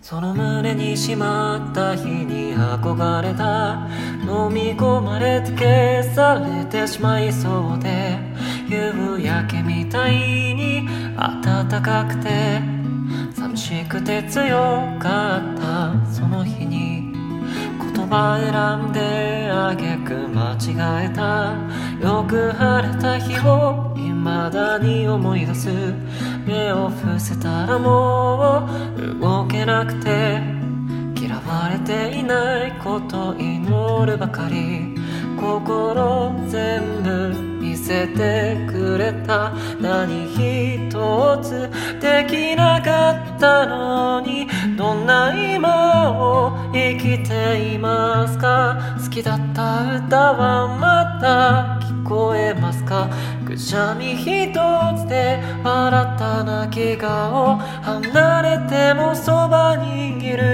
その胸にしまった日に憧れた、飲み込まれて消されてしまいそうで、夕焼けみたいに暖かくて寂しくて強かったその日に、言葉選んで挙句間違えた。よく晴れた日を未だに思い出す。目を伏せたらもう動けなくて、嫌われていないこと祈るばかり。心全部見せてくれた。何一つできなかったのに、どんな今を生きていますか。好きだった歌はまた聞こえますか。くしゃみ一つで笑った泣き顔、離れてもそばにいる